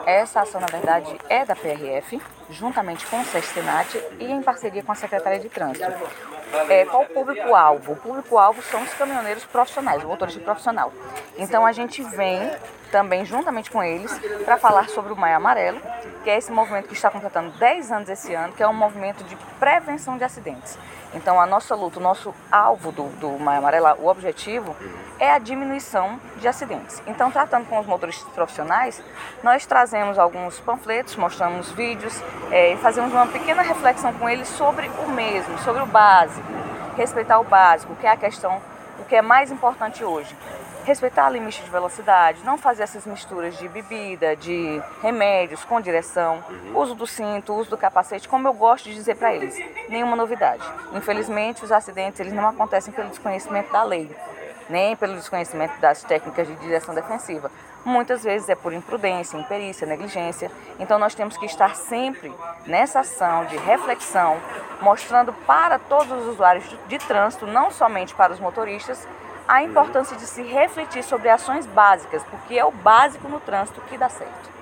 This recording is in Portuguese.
Essa ação, na verdade, é da PRF, juntamente com o SESC-Senat e em parceria com a Secretaria de Trânsito. Qual o público-alvo? O público-alvo são os caminhoneiros profissionais, o motorista profissional. Então a gente vem também juntamente com eles para falar sobre o Maio Amarelo, que é esse movimento que está completando 10 anos esse ano, que é um movimento de prevenção de acidentes. Então a nossa luta, o nosso alvo do Maio Amarelo, o objetivo é a diminuição de acidentes. Então, tratando com os motoristas profissionais, nós trazemos alguns panfletos, mostramos vídeos, fazemos uma pequena reflexão com eles sobre o mesmo, sobre o básico, respeitar o básico, que é a questão, o que é mais importante hoje. Respeitar o limite de velocidade, não fazer essas misturas de bebida, de remédios com direção, uso do cinto, uso do capacete, como eu gosto de dizer para eles, nenhuma novidade. Infelizmente, os acidentes eles não acontecem pelo desconhecimento da lei, nem pelo desconhecimento das técnicas de direção defensiva. Muitas vezes é por imprudência, imperícia, negligência. Então nós temos que estar sempre nessa ação de reflexão, mostrando para todos os usuários de trânsito, não somente para os motoristas, a importância de se refletir sobre ações básicas, porque é o básico no trânsito que dá certo.